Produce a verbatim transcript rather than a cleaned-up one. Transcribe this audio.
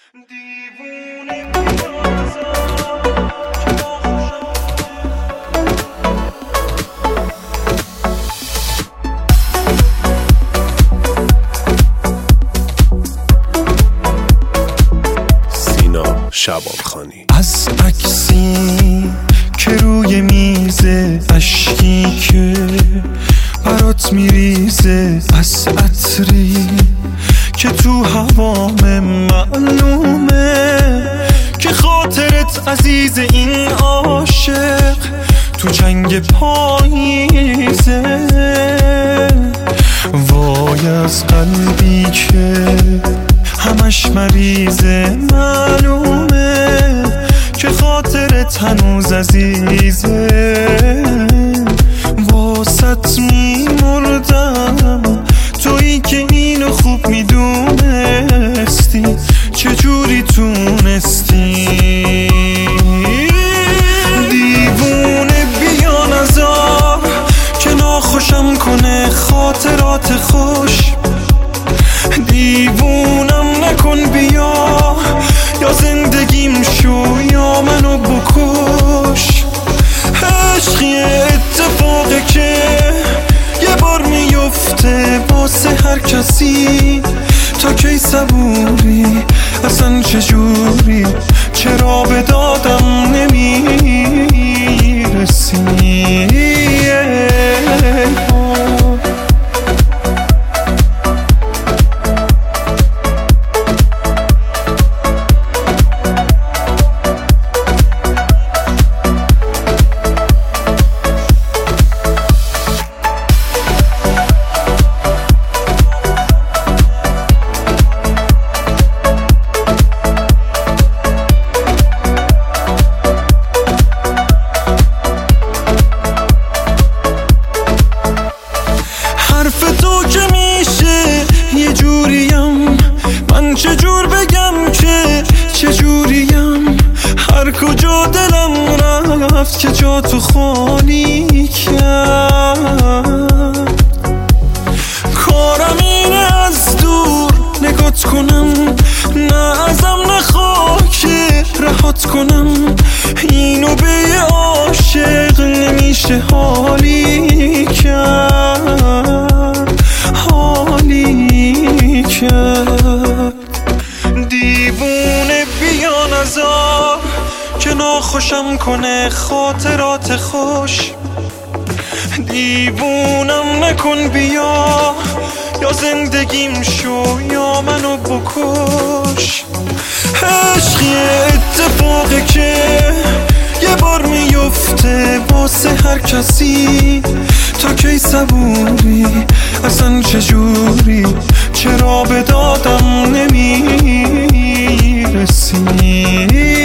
شبانخانی. از عکسی که روی میزه، اشکی که برات میریزه، از عطری که تو هوام معلومه که خاطرت عزیز این عاشق تو جنگ پاییزه. وای از قلبی که همش مریضه، معلومه که خاطرت هنوز عزیزه. واسط میمردم تویی که اینو خوب میدونستی، چجوری تونستی؟ دیوونه بیا نزار که ناخوشم کنه خاطرات خوش. دیوونم نکن بیا، یا زندگیم شو یا منو بکش. عشقی اتفاقه که یه بار میفته واسه هر کسی. تا کی صبوری اصلا چجوری؟ چرا به دادم نمیرسی؟ حرف تو که میشه یه جوریم، من چجور بگم که چجوریم؟ هر کجا دلم رفت که جا تو خالی کرد. کارم اینه از دور نگات کنم، نه ازم نخواه که رهات کنم. اینو به یه عاشق نمیشه حالی کرد، حالی کرد. دیوونه بیا نزار که ناخوشم کنه خاطرات خوش. دیوونم نکن بیا، یا زندگیم شو یا منو بکش. عشقی اتفاقه که یه بار میفته واسه هر کسی. تا کی صبوری اصلا چجوری؟ چرا به دادم نمیرسی؟